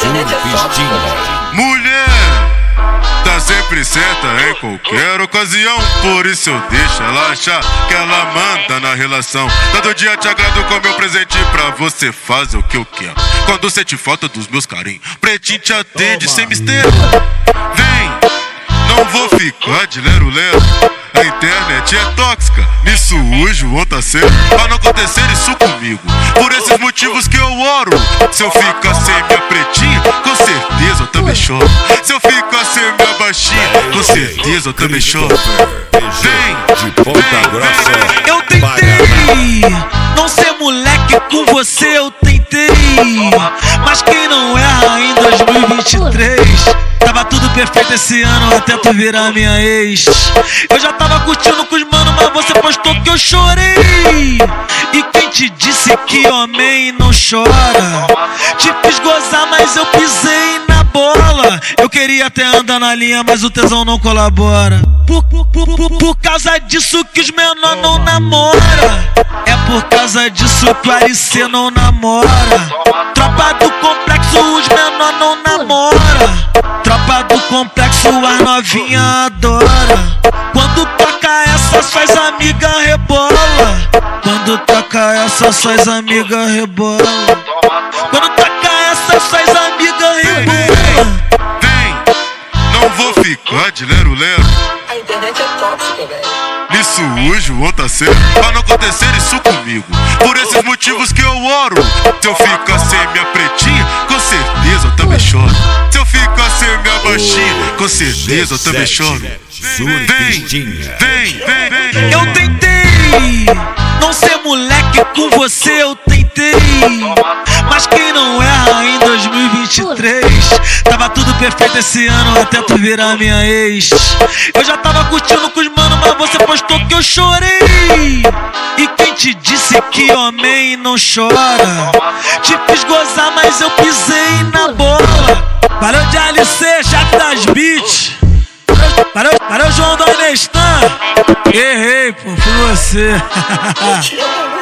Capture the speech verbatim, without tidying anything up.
Mulher tá sempre certa em qualquer ocasião, por isso eu deixo ela achar que ela manda na relação. Todo dia te agrado com meu presente pra você fazer o que eu quero. Quando sente falta dos meus carinhos, pretinho te atende sem mistério. Vem, não vou ficar de lero-lero. A internet é tóxica, nisso hoje o tá certo. Pra não acontecer isso comigo, por esses motivos que eu oro. Se eu ficar sem minha pretinha, com certeza eu também choro. Se eu ficar sem minha baixinha, com certeza eu também choro. Vem, de Ponta Grossa. Eu tentei não ser moleque com você, eu tentei. Mas quem não erra em dois mil e vinte e três? Tava tudo perfeito esse ano até tu virar minha ex. Eu já tava curtindo com os mano, mas você postou que eu chorei. E quem te disse que homem não chora? Te fiz gozar, mas eu pisei na bola. Eu queria até andar na linha, mas o tesão não colabora. Por, por, por, por, por causa disso que os menor não namora. É por causa disso que o L C não namora. Tropa do complexo, os menor não namora. Tropa do complexo, as novinha adora. Quando toca essa, suas amigas rebola. Quando toca essa, suas amigas rebola. Quando toca essa, suas amigas rebola. Vem, não vou ficar de lero-lero. A internet é tóxica, velho. Nisso hoje o tá certo. Pra não acontecer isso comigo, por esses motivos que eu oro. Se eu ficar sem minha pretinha, com certeza eu também choro. Se eu ficar sem minha baixinha, com certeza eu também choro. Vem, vem, vem, vem. Eu tentei não ser moleque com você, eu tentei. Mas quem não erra em dois mil e vinte e três? Tava tudo perfeito esse ano até tu virar minha ex. Eu já tava curtindo com os mano, mas você postou que eu chorei. E quem te disse que homem não chora? Te fiz gozar, mas eu pisei na bola. Valeu de L C, chefe das beats. Valeu, valeu João do Anestan. Errei, pô, foi você.